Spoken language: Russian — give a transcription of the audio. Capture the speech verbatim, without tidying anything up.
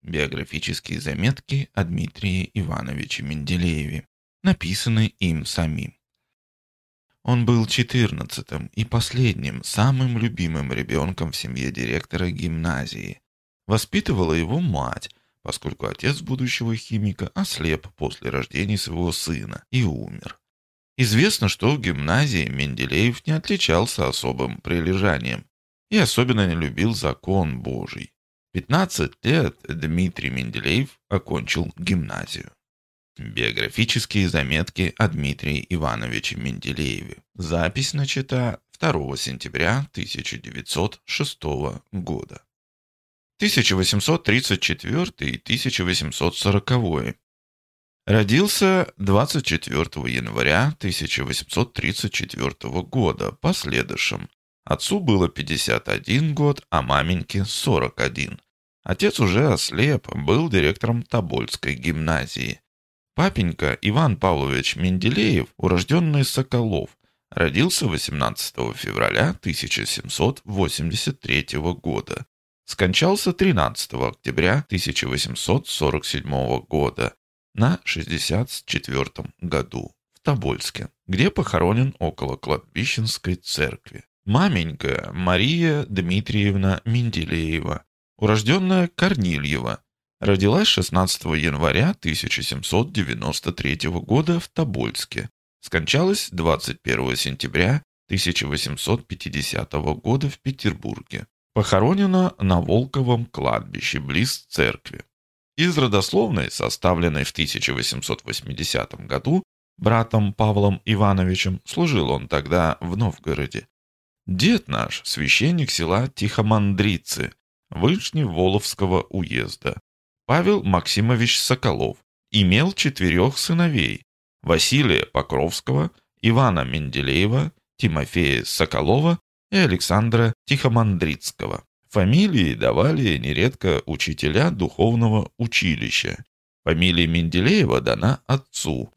Биографические заметки о Дмитрии Ивановиче Менделееве, написаны им самим. Он был четырнадцатым и последним, самым любимым ребенком в семье директора гимназии. Воспитывала его мать, поскольку отец будущего химика ослеп после рождения своего сына и умер. Известно, что в гимназии Менделеев не отличался особым прилежанием и особенно не любил закон Божий. В пятнадцать лет Дмитрий Менделеев окончил гимназию. Биографические заметки о Дмитрии Ивановиче Менделееве. Запись начата второго сентября тысяча девятьсот шестого года. тысяча восемьсот тридцать четвёртый — тысяча восемьсот сороковой. Родился двадцать четвёртого января тысяча восемьсот тридцать четвёртого года по следующим. Отцу было пятьдесят один год, а маменьке сорок один. Отец уже ослеп, был директором Тобольской гимназии. Папенька Иван Павлович Менделеев, урожденный Соколов, родился восемнадцатого февраля тысяча семьсот восемьдесят третьего года. Скончался тринадцатого октября тысяча восемьсот сорок седьмого года на шестьдесят четвёртом году в Тобольске, где похоронен около кладбищенской церкви. Маменька Мария Дмитриевна Менделеева, урожденная Корнильева, родилась шестнадцатого января тысяча семьсот девяносто третьего года в Тобольске. Скончалась двадцать первого сентября тысяча восемьсот пятидесятого года в Петербурге. Похоронена на Волковом кладбище близ церкви. Из родословной, составленной в тысяча восемьсот восьмидесятом году братом Павлом Ивановичем, служил он тогда в Новгороде. Дед наш, священник села Тихомандрицы, Вышневоловского уезда, Павел Максимович Соколов, имел четырех сыновей: Василия Покровского, Ивана Менделеева, Тимофея Соколова и Александра Тихомандрицкого. Фамилии давали нередко учителя духовного училища. Фамилия Менделеева дана отцу,